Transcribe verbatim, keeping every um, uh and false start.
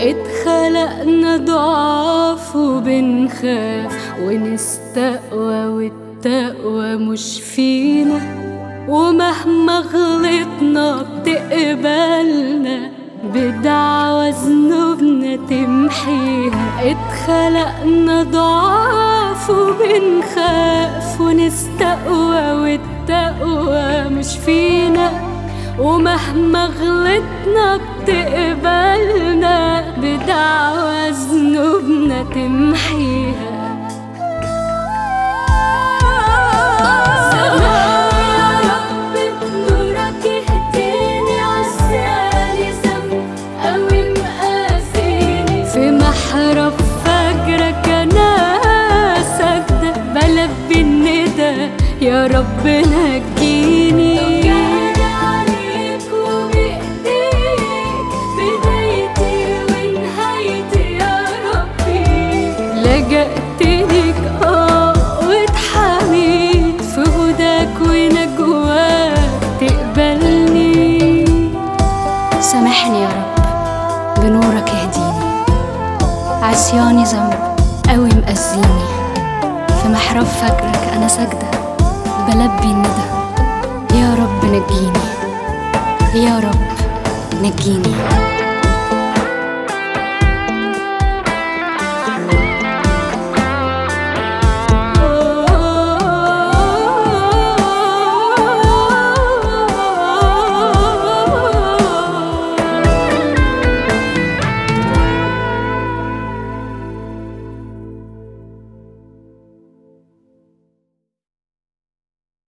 اتخلقنا ضعاف وبنخاف ونستقوى، والتقوى مش فينا، ومهما غلطنا بتقبلنا بدعوى ذنوبنا تمحيها. اتخلقنا ضعاف وبنخاف ونستقوى، والتقوى مش فينا، ومهما غلطنا بتقبلنا بدعوى ذنوبنا تمحيها. محراب فجرك أنا ساجدة بلبي الندى يا رب نجيني. توجعني عليك وبإيديك بدايتي ونهايتي يا ربي، لجأت ليك اه واتحميت في هداك ونجواك تقبلني. سامحني يا رب بنورك اهديني، عصياني ذنب قوي مأذيني، في محراب فجرك أنا ساجدة بلبي الندى يا رب نجيني، يا رب نجيني.